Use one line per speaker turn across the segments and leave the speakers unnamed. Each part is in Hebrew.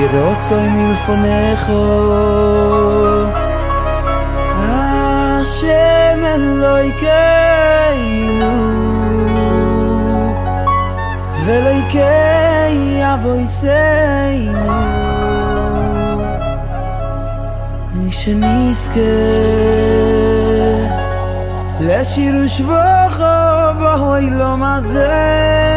ירוצוי מלפונך השם אלוהינו ואלוהי אבותינו שנזכה לשיר ושבח בעולם הזה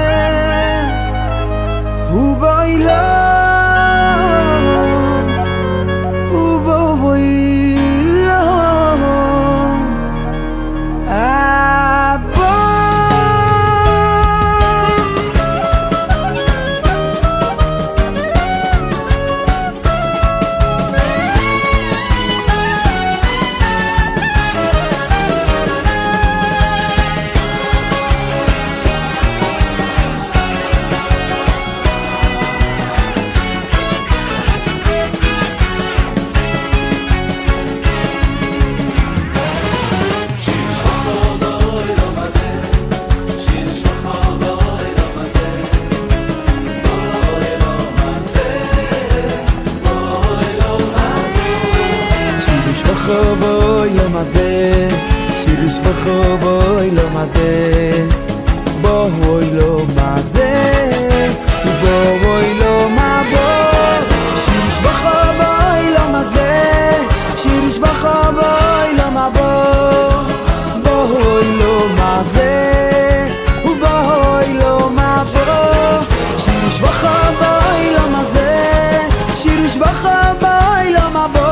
בואי לא מזה שיר שבחו בואי לא מזה בואי לא מזה בואי לא מבוא שיר שבחו בואי לא מזה שיר שבחו בואי לא מבוא בואי לא מזה ובואי לא מבוא שיר שבחו בואי לא מזה שיר שבחו בואי לא מבוא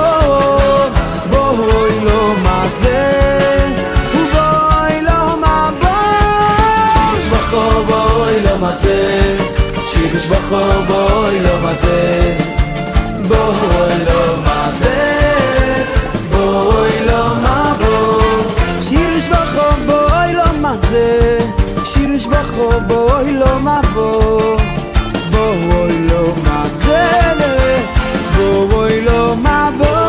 בואי לא מזה ובואי לא מבוא שיר שבחו בואי לא מזה שיר שבחו בואי לא מזה בואי לא מזה בואי לא מבוא שיר שבחו בואי לא מזה שיר שבחו בואי לא מבוא בואי לא מזה בואי לא מבוא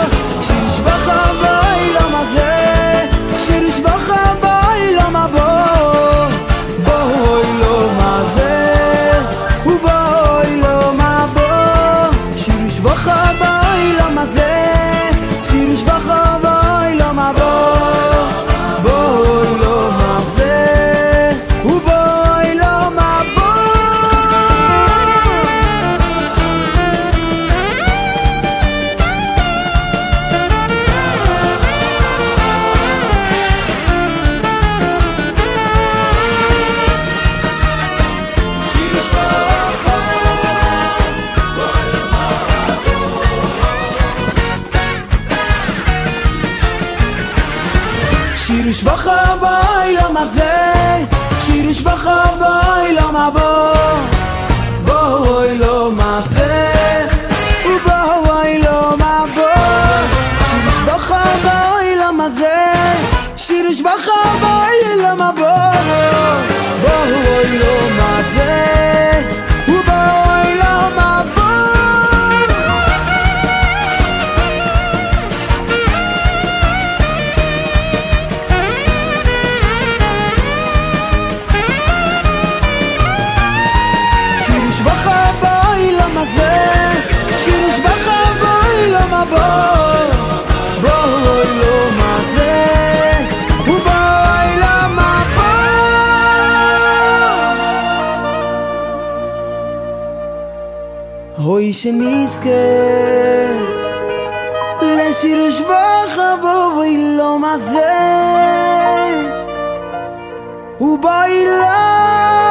שיר שבחו בואי לא מזה שיר שבחו בואי לא מבוא בואי לא מזה ובואי לא מבוא שיר שבחו בואי לא מזה שיר שבחו בואי לא מבוא בואי לא מזה ובואי לא מבוא שיר שבחו בואי לא מבוא בואי לא מזה ובואי לא מבוא הוי שנזכה לשיר שבחו בואי לא מזה ובואי לא